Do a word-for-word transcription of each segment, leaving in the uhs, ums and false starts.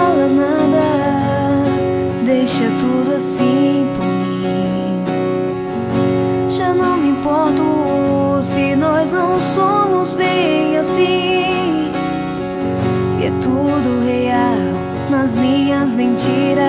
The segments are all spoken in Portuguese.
fala nada, deixa tudo assim por mim. Já não me importo se nós não somos bem assim. E é tudo real nas minhas mentiras.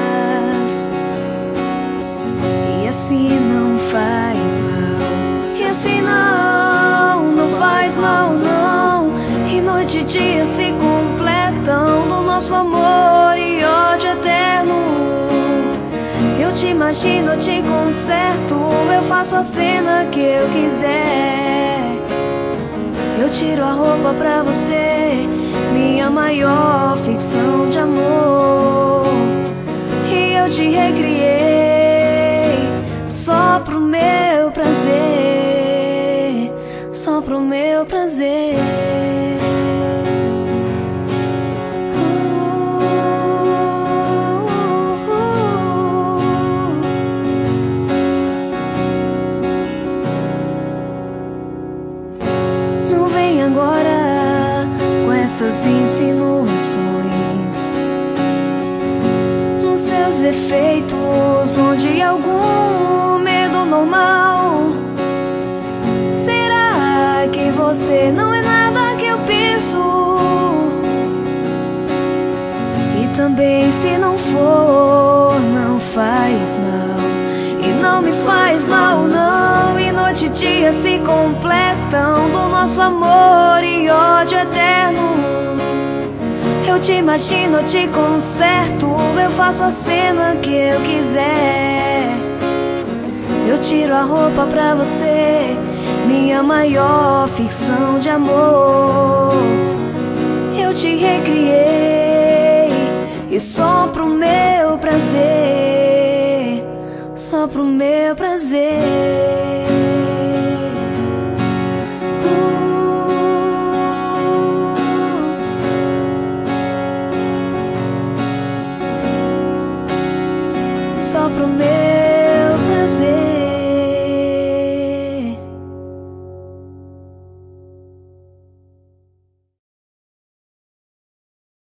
E assim não faz mal. E assim não, não faz mal não. E noite e dia se completam do nosso amor e ódio eterno. Eu te imagino, eu te conserto, eu faço a cena que eu quiser. Eu tiro a roupa pra você, minha maior ficção de amor. E eu te recriei só pro meu prazer, só pro meu prazer. Agora com essas insinuações, nos seus defeitos, onde algum medo normal. Será que você não é nada que eu penso? E também se não for, não faz mal. E não me faz mal não. E noite e dia se completam do nosso amor e ódio eterno. Eu te imagino, eu te conserto, eu faço a cena que eu quiser. Eu tiro a roupa pra você, minha maior ficção de amor. Eu te recriei e só pro meu prazer, só pro meu prazer. Só pro meu